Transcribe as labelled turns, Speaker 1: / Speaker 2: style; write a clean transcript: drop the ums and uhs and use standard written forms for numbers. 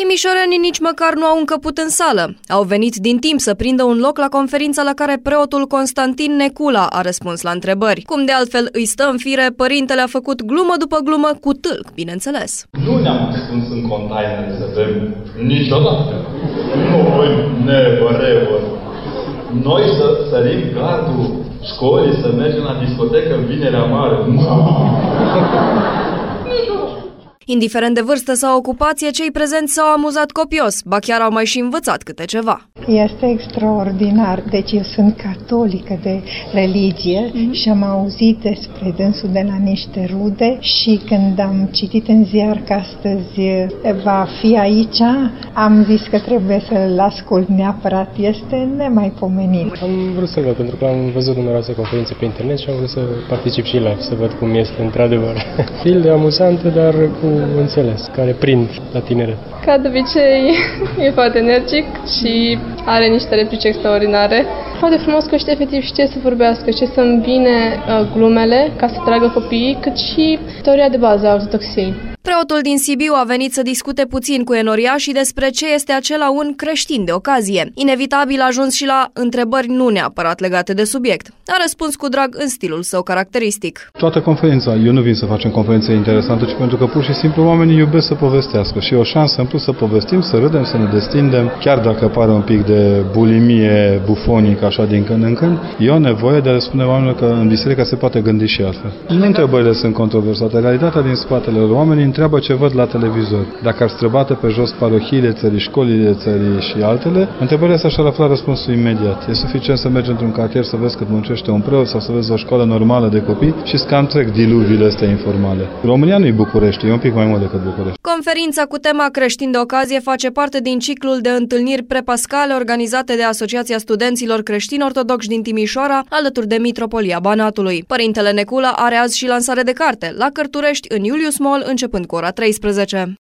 Speaker 1: Timișorenii nici măcar nu au încăput în sală. Au venit din timp să prindă un loc la conferința la care preotul Constantin Necula a răspuns la întrebări. Cum de altfel îi stă în fire, părintele a făcut glumă după glumă cu tâlc, bineînțeles.
Speaker 2: Nu ne-am ascuns în containere să bem niciodată. Nu, never, ever. Noi să sărim gardul școlii, să mergem la discotecă în Vinerea Mare.
Speaker 1: Indiferent de vârstă sau ocupație, cei prezenți s-au amuzat copios, ba chiar au mai și învățat câte ceva.
Speaker 3: Este extraordinar. Deci eu sunt catolică de religie și am auzit despre dânsul de la niște rude și când am citit în ziar că astăzi va fi aici, am zis că trebuie să-l ascult neapărat. Este nemaipomenit.
Speaker 4: Am vrut să-l văd pentru că am văzut numeroase conferințe pe internet și am vrut să particip și live, să văd cum este într-adevăr. Filde amuzantă, dar cu înțeles, care prind la tineret.
Speaker 5: Ca de obicei, e foarte energic și are niște replici extraordinare. Foarte frumos că știe efectiv și ce să vorbească, ce să îmbine glumele ca să tragă copiii, cât și teoria de bază a ortodoxiei.
Speaker 1: Preotul din Sibiu a venit să discute puțin cu enoriașii despre ce este acela un creștin de ocazie. Inevitabil a ajuns și la întrebări nu neapărat legate de subiect. A răspuns cu drag în stilul său caracteristic.
Speaker 6: Toată conferința, eu nu vin să facem conferințe interesante, ci pentru că pur și simplu oamenii iubesc să povestească și e o șansă în plus să povestim, să râdem, să ne destindem, chiar dacă apare un pic de bulimie bufonică așa din când în când, e o nevoie de a le spune oamenilor că în biserică se poate gândi și altfel. Nu întrebările sunt controversate, realitatea din spatele lor. Oamenii întreabă ce văd la televizor. Dacă ar străbate pe jos parohiile țării, școlile țării și altele, întrebările astea și-ar afla răspunsul imediat. E suficient să mergi într-un cartier să vezi cât muncește un preot sau să vezi o școală normală de copii și să cam trec diluviile astea informale. România nu-i București, e un pic mai mult decât București.
Speaker 1: Conferința cu tema creștin de ocazie face parte din ciclul de întâlniri prepascale organizate de Asociația Studenților Creștini Ortodoxi din Timișoara, alături de Mitropolia Banatului. Părintele Necula are azi și lansare de carte la Cărturești în Iulius Mall, începând cu ora 13.